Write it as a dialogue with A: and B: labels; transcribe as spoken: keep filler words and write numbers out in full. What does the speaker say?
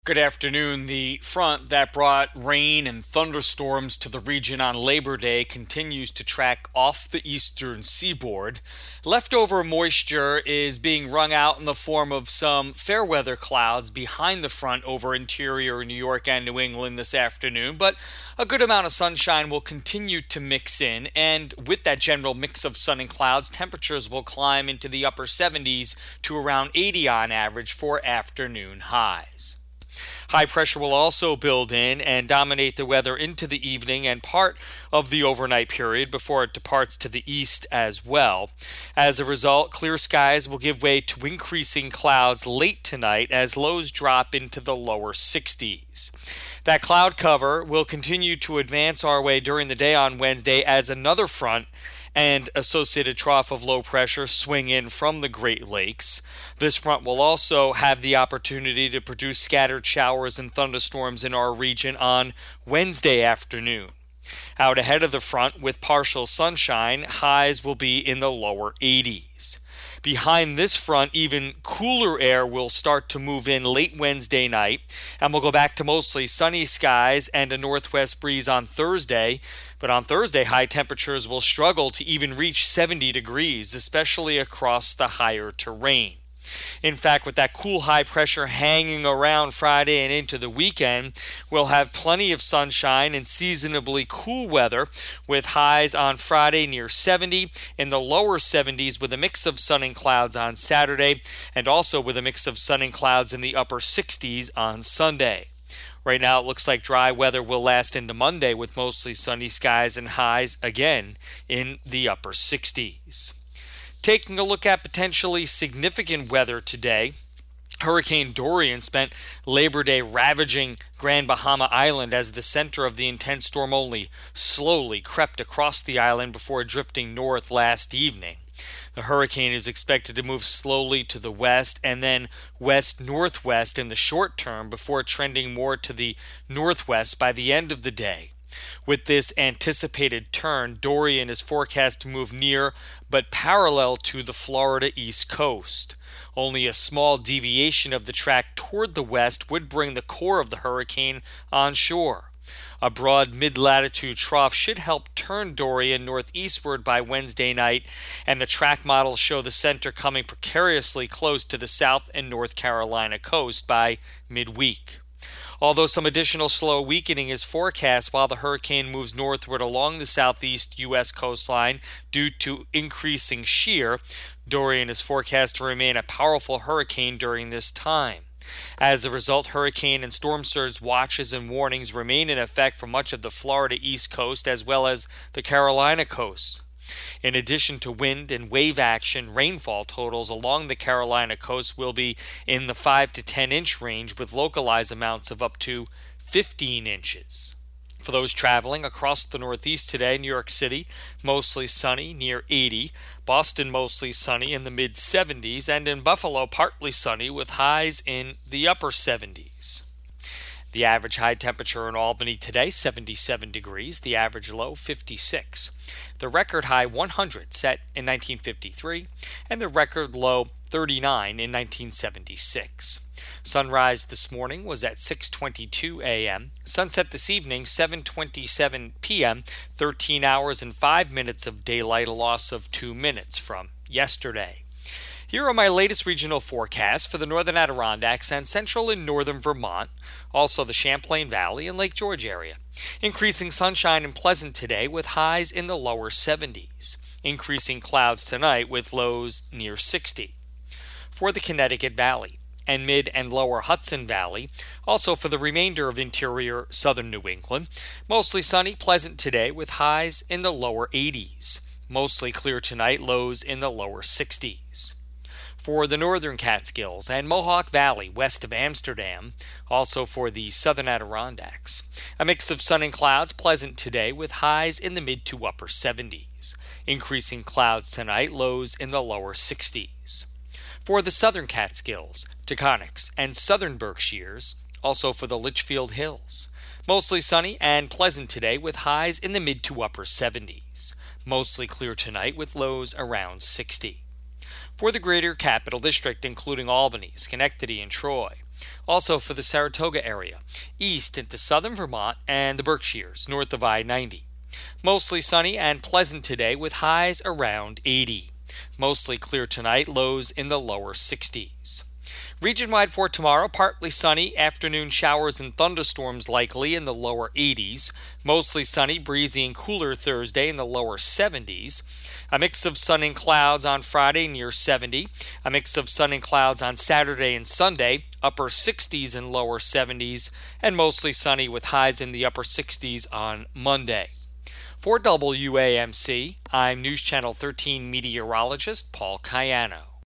A: Good afternoon. The front that brought rain and thunderstorms to the region on Labor Day continues to track off the eastern seaboard. Leftover moisture is being wrung out in the form of some fair weather clouds behind the front over interior New York and New England this afternoon, but a good amount of sunshine will continue to mix in, and with that general mix of sun and clouds, temperatures will climb into the upper seventies to around eighty on average for afternoon highs. High pressure will also build in and dominate the weather into the evening and part of the overnight period before it departs to the east as well. As a result, clear skies will give way to increasing clouds late tonight as lows drop into the lower sixties. That cloud cover will continue to advance our way during the day on Wednesday as another front and associated trough of low pressure swing in from the Great Lakes. This front will also have the opportunity to produce scattered showers and thunderstorms in our region on Wednesday afternoon. Out ahead of the front with partial sunshine, highs will be in the lower eighties. Behind this front, even cooler air will start to move in late Wednesday night, and we'll go back to mostly sunny skies and a northwest breeze on Thursday. But on Thursday, high temperatures will struggle to even reach seventy degrees, especially across the higher terrain. In fact, with that cool high pressure hanging around Friday and into the weekend, we'll have plenty of sunshine and seasonably cool weather with highs on Friday near seventy, in the lower seventies with a mix of sun and clouds on Saturday, and also with a mix of sun and clouds in the upper sixties on Sunday. Right now it looks like dry weather will last into Monday with mostly sunny skies and highs again in the upper sixties. Taking a look at potentially significant weather today, Hurricane Dorian spent Labor Day ravaging Grand Bahama Island as the center of the intense storm only slowly crept across the island before drifting north last evening. The hurricane is expected to move slowly to the west and then west-northwest in the short term before trending more to the northwest by the end of the day. With this anticipated turn, Dorian is forecast to move near but parallel to the Florida East Coast. Only a small deviation of the track toward the west would bring the core of the hurricane onshore. A broad mid-latitude trough should help turn Dorian northeastward by Wednesday night, and the track models show the center coming precariously close to the South and North Carolina coast by midweek. Although some additional slow weakening is forecast while the hurricane moves northward along the southeast U S coastline due to increasing shear, Dorian is forecast to remain a powerful hurricane during this time. As a result, hurricane and storm surge watches and warnings remain in effect for much of the Florida East Coast as well as the Carolina coast. In addition to wind and wave action, rainfall totals along the Carolina coast will be in the five to ten inch range with localized amounts of up to fifteen inches. For those traveling across the Northeast today, New York City, mostly sunny, near eighty. Boston, mostly sunny in the mid seventies. And in Buffalo, partly sunny with highs in the upper seventies. The average high temperature in Albany today, seventy-seven degrees. The average low, fifty-six. The record high, one hundred, set in nineteen fifty-three. And the record low, thirty-nine, in nineteen seventy-six. Sunrise this morning was at six twenty-two a.m. Sunset this evening, seven twenty-seven p.m. thirteen hours and five minutes of daylight, a loss of two minutes from yesterday. Here are my latest regional forecasts for the northern Adirondacks and central and northern Vermont, also the Champlain Valley and Lake George area. Increasing sunshine and pleasant today with highs in the lower seventies. Increasing clouds tonight with lows near sixty. For the Connecticut Valley and mid and lower Hudson Valley, also for the remainder of interior southern New England, mostly sunny, pleasant today with highs in the lower eighties. Mostly clear tonight, lows in the lower sixties. For the northern Catskills and Mohawk Valley west of Amsterdam, also for the southern Adirondacks. A mix of sun and clouds, pleasant today with highs in the mid to upper seventies. Increasing clouds tonight, lows in the lower sixties. For the southern Catskills, Taconics, and southern Berkshires, also for the Litchfield Hills. Mostly sunny and pleasant today with highs in the mid to upper seventies. Mostly clear tonight with lows around sixty. For the greater capital district, including Albany, Schenectady, and Troy, Also for the Saratoga area, east into southern Vermont and the Berkshires, north of I ninety. Mostly sunny and pleasant today with highs around eighty. Mostly clear tonight, lows in the lower sixties. Region-wide for tomorrow, partly sunny, afternoon showers and thunderstorms likely in the lower eighties. Mostly sunny, breezy and cooler Thursday in the lower seventies. A mix of sun and clouds on Friday near seventy. A mix of sun and clouds on Saturday and Sunday, upper sixties and lower seventies. And mostly sunny with highs in the upper sixties on Monday. For W A M C, I'm News Channel thirteen meteorologist Paul Cayano.